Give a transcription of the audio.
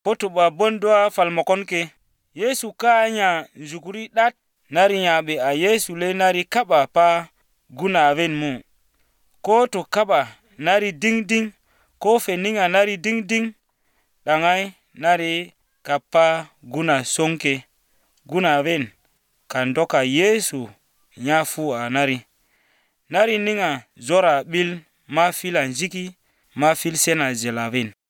Poto ba bondwa falmokonke. Yesu kanya zukuri dat nari yabe a Yesu le nari kaba pa guna ven mu. Ko to kaba nari ding ko feninga nari ding dangai nari kapa guna sonke guna ven kandoka Yesu nyafu a nari ninga zora bil ma fil anjiki ma fil sena jelaven.